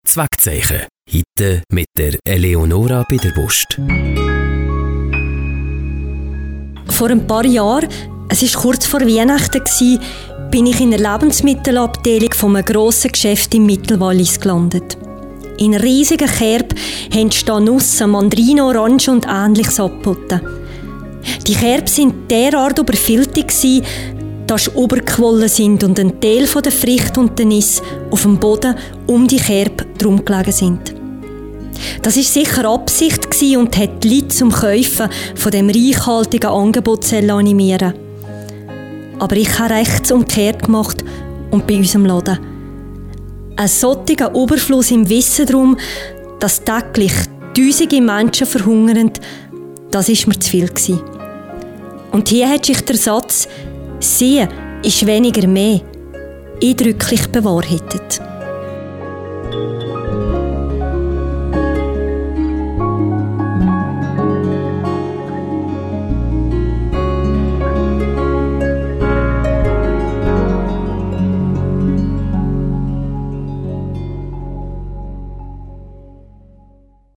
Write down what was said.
Zweckzeichen. Heute mit der Eleonora Biederbust. Vor ein paar Jahren, es war kurz vor Weihnachten, bin ich in der Lebensmittelabteilung von einem grossen Geschäft im Mittelwallis gelandet. In riesigen Kerben haben stehen Nüsse, Mandarinen, Orangen und Ähnliches angeboten. Die Kerben waren derart überfüllt, dass sie überquollen sind und ein Teil der Früchte und der Nüsse auf dem Boden um die Kerbe drum gelegen sind. Das war sicher Absicht und hat die Leute zum Kaufen von dem reichhaltigen Angebot animieren. Aber ich habe rechts umgekehrt gemacht und bei unserem Laden. Ein solcher Überfluss im Wissen darum, dass täglich tausende Menschen verhungern, das war mir zu viel. Und hier hat sich der Satz «Sehen ist weniger mehr» eindrücklich bewahrheitet.